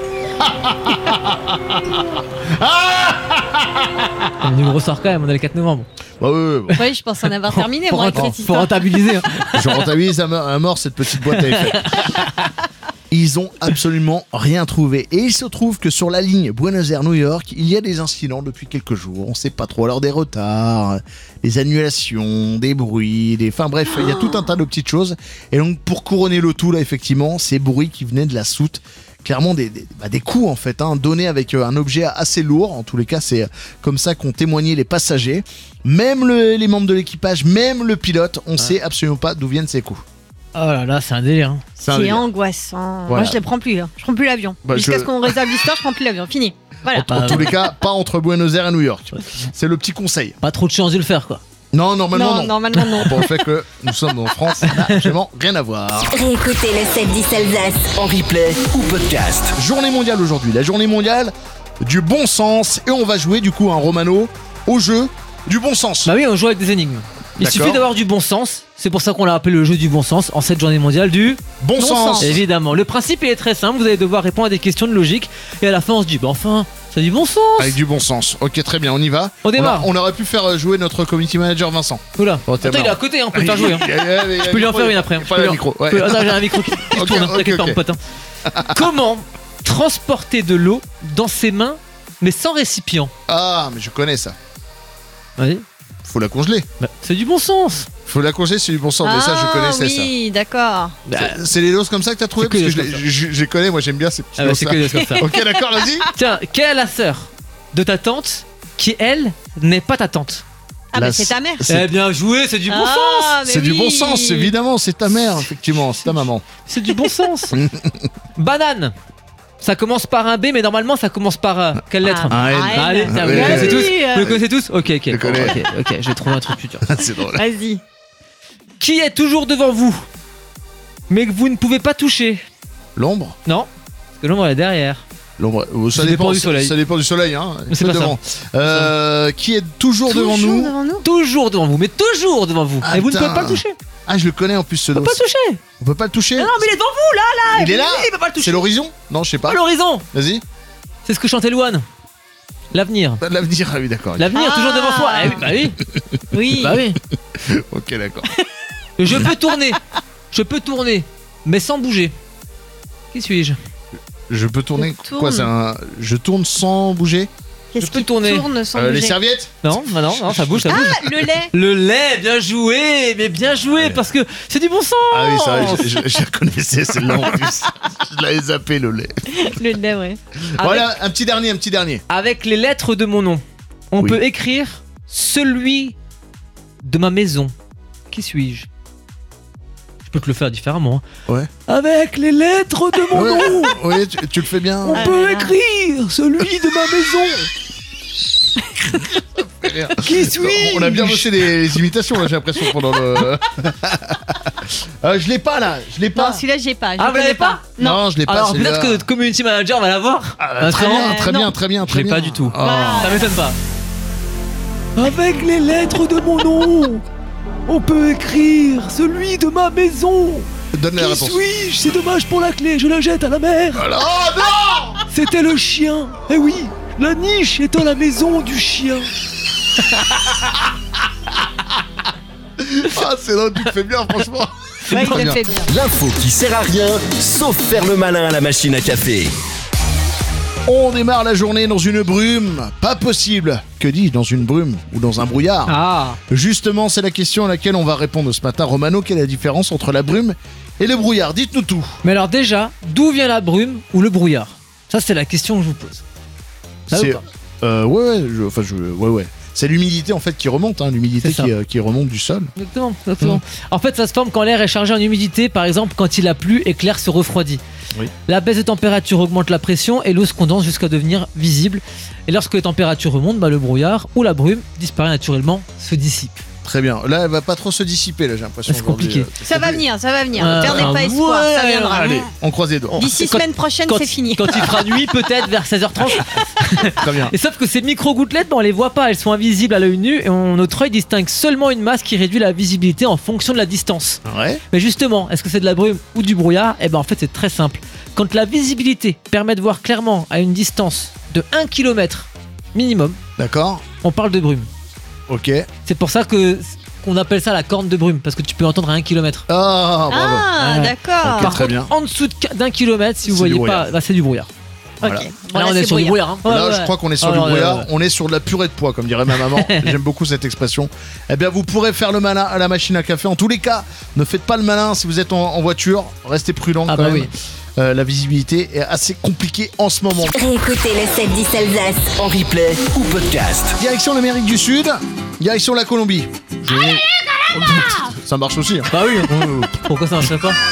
[SPEAKER 4] Le numéro sort quand même, on est le quatre novembre.
[SPEAKER 3] Bah oui, oui, bon.
[SPEAKER 5] Oui, je pense en avoir terminé,
[SPEAKER 4] Faut
[SPEAKER 5] moi, avec
[SPEAKER 4] renta-
[SPEAKER 5] cette
[SPEAKER 4] faut
[SPEAKER 5] histoire.
[SPEAKER 4] rentabiliser. hein.
[SPEAKER 3] Je rentabilise à mort, à mort cette petite boîte à effets. Ils ont absolument rien trouvé. Et il se trouve que sur la ligne Buenos Aires-New York, il y a des incidents depuis quelques jours. On sait pas trop. Alors des retards, des annulations, des bruits, des... Enfin bref, il y a tout un tas de petites choses. Et donc pour couronner le tout, là, effectivement, ces bruits qui venaient de la soute, clairement des, des, bah, des coups en fait, hein, donnés avec euh, un objet assez lourd. En tous les cas, c'est comme ça qu'ont témoigné les passagers. Même le- les membres de l'équipage, même le pilote, on sait absolument pas d'où viennent ces coups.
[SPEAKER 4] Oh là là, c'est un délire. hein.
[SPEAKER 3] C'est un
[SPEAKER 5] C'est
[SPEAKER 3] délire.
[SPEAKER 5] angoissant.
[SPEAKER 3] Voilà.
[SPEAKER 5] Moi, je ne prends plus. hein. Je prends plus l'avion.
[SPEAKER 3] Bah,
[SPEAKER 5] Jusqu'à
[SPEAKER 3] je-
[SPEAKER 5] ce qu'on réserve l'histoire, je prends plus l'avion. Fini. Voilà.
[SPEAKER 3] En
[SPEAKER 4] Ah,
[SPEAKER 3] tous
[SPEAKER 4] ouais.
[SPEAKER 3] les cas, pas entre Buenos Aires et New York. C'est le petit conseil.
[SPEAKER 4] Pas trop de chance de le faire, quoi.
[SPEAKER 3] Non, normalement
[SPEAKER 5] non,
[SPEAKER 3] non.
[SPEAKER 5] normalement non.
[SPEAKER 3] Pour le fait que nous sommes en France, ça n'a absolument rien à voir.
[SPEAKER 2] Réécoutez le sept dix Alsace.
[SPEAKER 1] en replay ou podcast.
[SPEAKER 3] Journée mondiale aujourd'hui, la journée mondiale du bon sens. Et on va jouer du coup un Romano au jeu du bon sens.
[SPEAKER 4] Bah oui, on joue avec des énigmes. Il
[SPEAKER 3] D'accord.
[SPEAKER 4] suffit d'avoir du bon sens. C'est pour ça qu'on l'a appelé le jeu du bon sens en cette journée mondiale du.
[SPEAKER 3] Bon,
[SPEAKER 5] Bon
[SPEAKER 3] sens.
[SPEAKER 5] sens.
[SPEAKER 4] Évidemment. Le principe il est très simple. Vous allez devoir répondre à des questions de logique. Et à la fin, on se dit, bah enfin, c'est du bon sens.
[SPEAKER 3] Avec du bon sens. Ok, très bien, on y va.
[SPEAKER 4] On démarre.
[SPEAKER 3] a- on aurait pu faire jouer notre community manager Vincent.
[SPEAKER 4] Oula.
[SPEAKER 3] Oh, t'es
[SPEAKER 4] Attends, il est
[SPEAKER 3] marrant.
[SPEAKER 4] à côté, hein, on peut le faire jouer. hein.
[SPEAKER 3] Je
[SPEAKER 4] Je peux lui en faire une après. hein. Je
[SPEAKER 3] Pas
[SPEAKER 4] peux
[SPEAKER 3] le
[SPEAKER 4] lui en-
[SPEAKER 3] micro. Ouais.
[SPEAKER 4] je peux- Attends, j'ai un micro qui, qui
[SPEAKER 3] Ok,
[SPEAKER 4] tourne, hein,
[SPEAKER 3] ok,
[SPEAKER 4] t'inquiète pas,
[SPEAKER 3] ok.
[SPEAKER 4] mon pote. hein. Comment transporter de l'eau dans ses mains, mais sans récipient?
[SPEAKER 3] Ah, mais je connais ça.
[SPEAKER 4] Vas-y.
[SPEAKER 3] Faut la congeler.
[SPEAKER 4] Bah, c'est du bon sens.
[SPEAKER 3] Faut la congeler, c'est du bon sens. Mais ça, je
[SPEAKER 5] Ah,
[SPEAKER 3] connaissais ça.
[SPEAKER 5] oui, d'accord.
[SPEAKER 4] Bah,
[SPEAKER 3] C'est- C'est les doses comme ça que t'as trouvé?
[SPEAKER 4] C'est que
[SPEAKER 3] Parce que
[SPEAKER 4] des
[SPEAKER 3] je
[SPEAKER 4] choses
[SPEAKER 3] les, je, je les connais, moi j'aime bien ces petits
[SPEAKER 4] ah bah, c'est que des choses comme ça.
[SPEAKER 3] Ok, d'accord, vas-y.
[SPEAKER 4] Tiens, quelle est la sœur de ta tante qui, elle, n'est pas ta tante?
[SPEAKER 5] Ah
[SPEAKER 3] La-
[SPEAKER 5] bah c'est ta mère.
[SPEAKER 3] C'est-
[SPEAKER 4] Eh bien joué, c'est du bon
[SPEAKER 5] Ah,
[SPEAKER 4] sens.
[SPEAKER 5] mais
[SPEAKER 3] C'est du
[SPEAKER 5] oui.
[SPEAKER 3] bon sens, évidemment, c'est ta mère, effectivement, c'est ta maman.
[SPEAKER 4] C'est du bon sens. Banane. Ça commence par un B, mais normalement ça commence par euh, quelle lettre
[SPEAKER 3] Un N.
[SPEAKER 5] Ah,
[SPEAKER 4] Allez,
[SPEAKER 5] N.
[SPEAKER 4] ça, vous
[SPEAKER 3] Oui.
[SPEAKER 4] le connaissez tous
[SPEAKER 5] Oui,
[SPEAKER 4] Vous le connaissez tous Ok, ok,
[SPEAKER 3] le connais.
[SPEAKER 4] ok, ok, je vais trouver un truc plus dur.
[SPEAKER 3] C'est drôle.
[SPEAKER 5] Vas-y.
[SPEAKER 4] Qui est toujours devant vous, mais que vous ne pouvez pas toucher?
[SPEAKER 3] L'ombre
[SPEAKER 4] Non, parce que l'ombre elle est derrière.
[SPEAKER 3] L'ombre, oh, ça,
[SPEAKER 4] Ça dépend du
[SPEAKER 3] ça-
[SPEAKER 4] soleil.
[SPEAKER 3] Ça dépend du soleil, hein.
[SPEAKER 4] Mais c'est
[SPEAKER 3] Peu
[SPEAKER 4] pas
[SPEAKER 3] devant. Euh, qui est toujours, devant
[SPEAKER 5] Toujours
[SPEAKER 3] nous
[SPEAKER 5] devant nous.
[SPEAKER 4] Toujours devant vous, mais toujours devant vous. Et vous ne
[SPEAKER 3] Attends.
[SPEAKER 4] pouvez pas le toucher.
[SPEAKER 3] Ah, je le connais en plus ce
[SPEAKER 4] On
[SPEAKER 3] dos.
[SPEAKER 4] peut pas le toucher.
[SPEAKER 3] On peut pas le toucher
[SPEAKER 4] Ah non, mais il est devant vous là, là.
[SPEAKER 3] Il est là
[SPEAKER 4] Il peut pas le toucher.
[SPEAKER 3] C'est l'horizon Non, je sais pas.
[SPEAKER 4] Pas l'horizon.
[SPEAKER 3] Vas-y.
[SPEAKER 4] C'est ce que chantait Louane. L'avenir.
[SPEAKER 3] Pas de l'avenir, ah oui, d'accord.
[SPEAKER 4] L'avenir
[SPEAKER 5] Ah.
[SPEAKER 4] toujours devant soi. Eh oui, bah oui.
[SPEAKER 5] Oui.
[SPEAKER 4] Bah oui.
[SPEAKER 3] Ok, d'accord.
[SPEAKER 4] Je peux tourner. Je peux tourner, mais sans bouger. Qui suis-je?
[SPEAKER 3] Je peux tourner.
[SPEAKER 5] Je tourne.
[SPEAKER 3] Quoi, c'est un. Je tourne sans bouger
[SPEAKER 5] Qu'est-ce
[SPEAKER 4] Je peux
[SPEAKER 5] qui
[SPEAKER 4] tourner.
[SPEAKER 5] tourne sans
[SPEAKER 3] Euh, Les
[SPEAKER 5] bouger
[SPEAKER 3] serviettes
[SPEAKER 4] Non, bah non, non, ça bouge, ça bouge.
[SPEAKER 5] Ah, le lait.
[SPEAKER 4] Le lait, bien joué, mais bien joué,
[SPEAKER 3] Ouais.
[SPEAKER 4] parce que c'est du bon sens.
[SPEAKER 3] Ah oui, ça, je, je, je la connaissais celle-là en plus. Je l'avais zappé le lait.
[SPEAKER 5] Le lait, ouais.
[SPEAKER 4] Avec,
[SPEAKER 3] Voilà, un petit dernier, un petit dernier.
[SPEAKER 4] avec les lettres de mon nom, on
[SPEAKER 3] Oui.
[SPEAKER 4] peut écrire celui de ma maison. Qui suis-je? Je peux te le faire différemment. hein.
[SPEAKER 3] Ouais.
[SPEAKER 4] Avec les lettres de mon
[SPEAKER 3] Ouais,
[SPEAKER 4] nom,
[SPEAKER 3] ouais, tu, tu le fais bien.
[SPEAKER 4] on
[SPEAKER 5] Ah
[SPEAKER 4] peut
[SPEAKER 5] là là.
[SPEAKER 4] écrire celui de ma maison. Qui suis-je?
[SPEAKER 3] On a bien bossé des les imitations, là, j'ai l'impression, pendant le. Euh, je l'ai pas là, je l'ai pas.
[SPEAKER 5] Non, celui-là, j'ai pas. je
[SPEAKER 4] Ah, vous
[SPEAKER 5] connais
[SPEAKER 4] l'avez pas?
[SPEAKER 5] Non.
[SPEAKER 3] Non, je l'ai pas.
[SPEAKER 4] Alors
[SPEAKER 3] celui-là.
[SPEAKER 4] peut-être que notre community manager va l'avoir.
[SPEAKER 3] Ah, très
[SPEAKER 4] Attends.
[SPEAKER 3] bien, très
[SPEAKER 5] non.
[SPEAKER 3] bien, très bien,
[SPEAKER 4] Je
[SPEAKER 3] très
[SPEAKER 4] l'ai
[SPEAKER 3] bien.
[SPEAKER 4] pas du tout.
[SPEAKER 3] Oh.
[SPEAKER 4] Ça m'étonne pas. Avec les lettres de mon nom, on peut écrire celui de ma maison.
[SPEAKER 3] Donne la réponse.
[SPEAKER 4] suis-je? C'est dommage pour la clé, je la jette à la mer.
[SPEAKER 3] Voilà. Oh non.
[SPEAKER 4] C'était le chien. Eh oui, la niche étant la maison du chien.
[SPEAKER 3] Ah, c'est là, tu le fais bien, franchement.
[SPEAKER 5] Ouais, il
[SPEAKER 3] Très
[SPEAKER 5] le
[SPEAKER 3] bien.
[SPEAKER 5] fait bien.
[SPEAKER 1] L'info qui sert à rien, sauf faire le malin à la machine à café.
[SPEAKER 3] On démarre la journée dans une brume. Pas possible. Que dis-je, dans une brume ou dans un brouillard?
[SPEAKER 4] Ah,
[SPEAKER 3] Justement, c'est la question à laquelle on va répondre ce matin. Romano, quelle est la différence entre la brume et le brouillard? Dites-nous tout.
[SPEAKER 4] mais alors déjà, d'où vient la brume ou le brouillard? Ça c'est la question que je vous pose. Ça
[SPEAKER 3] C'est-
[SPEAKER 4] ou pas?
[SPEAKER 3] Euh, ouais, ouais, je- enfin, je, ouais, ouais. C'est l'humidité en fait qui remonte, hein, l'humidité
[SPEAKER 4] C'est ça.
[SPEAKER 3] qui, euh, qui remonte du sol.
[SPEAKER 4] Exactement, exactement. En fait, ça se forme quand l'air est chargé en humidité, par exemple quand il a plu et que l'air se refroidit.
[SPEAKER 3] Oui.
[SPEAKER 4] La baisse de température augmente la pression et l'eau se condense jusqu'à devenir visible. Et lorsque les températures remontent, bah, le brouillard ou la brume disparaît naturellement, se dissipe.
[SPEAKER 3] Très bien. Là, elle va pas trop se dissiper, là, j'ai l'impression.
[SPEAKER 4] C'est
[SPEAKER 3] aujourd'hui,
[SPEAKER 4] compliqué.
[SPEAKER 3] euh, c'est
[SPEAKER 5] Ça va
[SPEAKER 3] compliqué.
[SPEAKER 5] venir, ça va venir.
[SPEAKER 4] Euh,
[SPEAKER 5] Ne perdez
[SPEAKER 4] ah
[SPEAKER 5] pas espoir,
[SPEAKER 4] ouais,
[SPEAKER 5] ça viendra.
[SPEAKER 3] Allez, on croise les doigts.
[SPEAKER 5] D'ici
[SPEAKER 4] Quand-
[SPEAKER 5] semaine prochaine,
[SPEAKER 4] Quand,
[SPEAKER 5] c'est fini.
[SPEAKER 4] quand il fera nuit, peut-être vers seize heures trente.
[SPEAKER 3] Très bien.
[SPEAKER 4] Et sauf que ces micro-gouttelettes, bah, on les voit pas, elles sont invisibles à l'œil nu et on- notre œil distingue seulement une masse qui réduit la visibilité en fonction de la distance.
[SPEAKER 3] Ouais.
[SPEAKER 4] Mais justement, est-ce que c'est de la brume ou du brouillard? Eh ben en fait c'est très simple. Quand la visibilité permet de voir clairement à une distance de un kilomètre minimum,
[SPEAKER 3] D'accord.
[SPEAKER 4] on parle de brume.
[SPEAKER 3] Ok.
[SPEAKER 4] C'est pour ça que qu'on appelle ça la corne de brume, parce que tu peux entendre à un kilomètre.
[SPEAKER 3] Ah, bravo.
[SPEAKER 5] Ah,
[SPEAKER 4] Ouais.
[SPEAKER 5] d'accord.
[SPEAKER 3] Ok,
[SPEAKER 4] Par
[SPEAKER 3] très
[SPEAKER 4] contre,
[SPEAKER 3] bien.
[SPEAKER 4] en dessous de qua- d'un kilomètre, si vous
[SPEAKER 3] C'est du
[SPEAKER 4] voyez
[SPEAKER 3] brouillard.
[SPEAKER 4] pas, bah, c'est du brouillard.
[SPEAKER 3] Voilà.
[SPEAKER 5] Ok.
[SPEAKER 4] Là,
[SPEAKER 5] Voilà,
[SPEAKER 4] on est
[SPEAKER 5] c'est
[SPEAKER 4] sur du
[SPEAKER 5] brouillard.
[SPEAKER 4] brouillard. hein.
[SPEAKER 3] Là,
[SPEAKER 4] Ouais,
[SPEAKER 3] je
[SPEAKER 4] ouais.
[SPEAKER 3] crois qu'on est sur
[SPEAKER 4] Ah,
[SPEAKER 3] du
[SPEAKER 4] non,
[SPEAKER 3] brouillard.
[SPEAKER 4] ouais, ouais.
[SPEAKER 3] On est sur de la purée de pois, comme dirait ma maman. J'aime beaucoup cette expression. Eh bien, vous pourrez faire le malin à la machine à café. En tous les cas, ne faites pas le malin si vous êtes en, en voiture. Restez prudent
[SPEAKER 4] Ah
[SPEAKER 3] quand
[SPEAKER 4] bah
[SPEAKER 3] même.
[SPEAKER 4] oui.
[SPEAKER 3] Euh, la visibilité est assez compliquée en ce moment.
[SPEAKER 2] Réécoutez le sept dix Alsace.
[SPEAKER 1] En replay ou podcast.
[SPEAKER 3] Direction l'Amérique du Sud, direction la Colombie. Ça marche aussi. hein.
[SPEAKER 4] Bah oui. Pourquoi ça marcherait pas?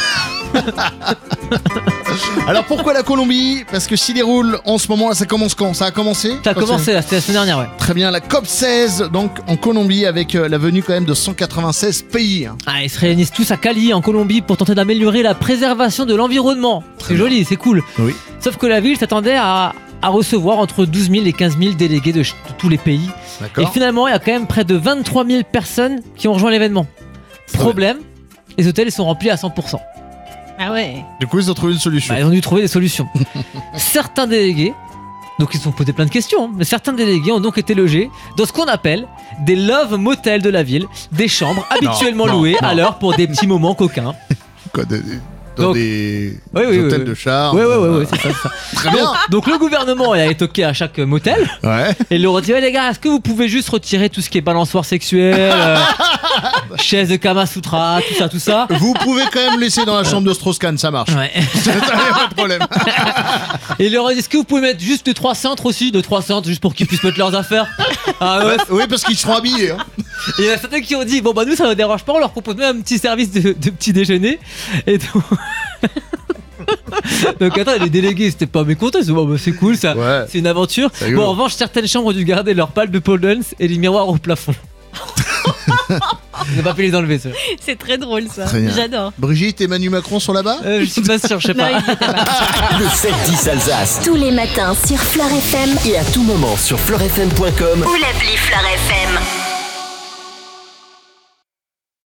[SPEAKER 3] Alors pourquoi la Colombie? Parce que s'il déroule en ce moment, là, ça commence quand? Ça a commencé
[SPEAKER 4] Ça a
[SPEAKER 3] Quand
[SPEAKER 4] commencé là, c'était la semaine dernière, ouais.
[SPEAKER 3] c'est- Très bien, la COP seize, donc en Colombie, avec euh, la venue quand même de cent quatre-vingt-seize pays. hein.
[SPEAKER 4] Ah, ils se réunissent tous à Cali, en Colombie, pour tenter d'améliorer la préservation de l'environnement. C'est
[SPEAKER 3] bien.
[SPEAKER 4] joli, c'est cool.
[SPEAKER 3] Oui.
[SPEAKER 4] Sauf que la ville s'attendait à, à recevoir entre douze mille et quinze mille délégués de, ch- de tous les pays. Et
[SPEAKER 3] D'accord.
[SPEAKER 4] finalement, il y a quand même près de vingt-trois mille personnes qui ont rejoint l'événement. Problème, les hôtels ils sont remplis à cent pour cent.
[SPEAKER 5] Ah ouais.
[SPEAKER 3] Du coup, ils ont trouvé une solution.
[SPEAKER 4] Bah, ils ont dû trouver des solutions. Certains délégués, donc ils se sont posés plein de questions, hein, mais certains délégués ont donc été logés dans ce qu'on appelle des love motels de la ville, des chambres habituellement
[SPEAKER 3] non,
[SPEAKER 4] louées
[SPEAKER 3] non.
[SPEAKER 4] à l'heure pour des petits moments coquins.
[SPEAKER 3] Quoi, de- dans
[SPEAKER 4] Donc-
[SPEAKER 3] des
[SPEAKER 4] Oui, oui,
[SPEAKER 3] hôtels
[SPEAKER 4] oui,
[SPEAKER 3] de
[SPEAKER 4] oui.
[SPEAKER 3] charme.
[SPEAKER 4] Ouais, ouais, ouais,
[SPEAKER 3] euh,
[SPEAKER 4] ouais, c'est ça, c'est ça.
[SPEAKER 3] Très bien.
[SPEAKER 4] Donc, donc le gouvernement il a toqué à chaque motel
[SPEAKER 3] Ouais.
[SPEAKER 4] et il leur a dit ouais, les gars, est-ce que vous pouvez juste retirer tout ce qui est balançoire sexuelle, euh, chaise de Kama Sutra, tout ça, tout ça.
[SPEAKER 3] Vous pouvez quand même laisser dans la chambre de Strauss-Kahn, ça marche.
[SPEAKER 4] Ouais.
[SPEAKER 3] Ça, y a pas de problème.
[SPEAKER 4] Et il leur a dit est-ce que vous pouvez mettre juste deux trois cintres aussi, deux trois cintres juste pour qu'ils puissent mettre leurs affaires. Ah ouais.
[SPEAKER 3] Oui, parce qu'ils seront habillés. hein.
[SPEAKER 4] Et il y en a certains qui ont dit bon bah nous ça ne dérange pas, on leur propose même un petit service de, de petit déjeuner. Et donc. Donc attends, les délégués c'était pas mécontents, ils se disent oh, bah, c'est cool ça,
[SPEAKER 3] Ouais.
[SPEAKER 4] c'est une aventure. Bon en revanche certaines chambres ont dû garder leur pale de pole dance et les miroirs au plafond. On n'a pas pu les enlever ça.
[SPEAKER 5] C'est très drôle ça.
[SPEAKER 3] Très bien.
[SPEAKER 5] J'adore.
[SPEAKER 3] Brigitte et Manu Macron sont là-bas?
[SPEAKER 4] Euh, je suis pas sûr, je sais
[SPEAKER 5] Non,
[SPEAKER 4] pas.
[SPEAKER 5] il était pas.
[SPEAKER 1] Le sept dix Alsace.
[SPEAKER 2] Tous les matins sur Fleur F M
[SPEAKER 1] Et à tout moment sur fleurfm point com
[SPEAKER 2] ou l'appli Fleur F M.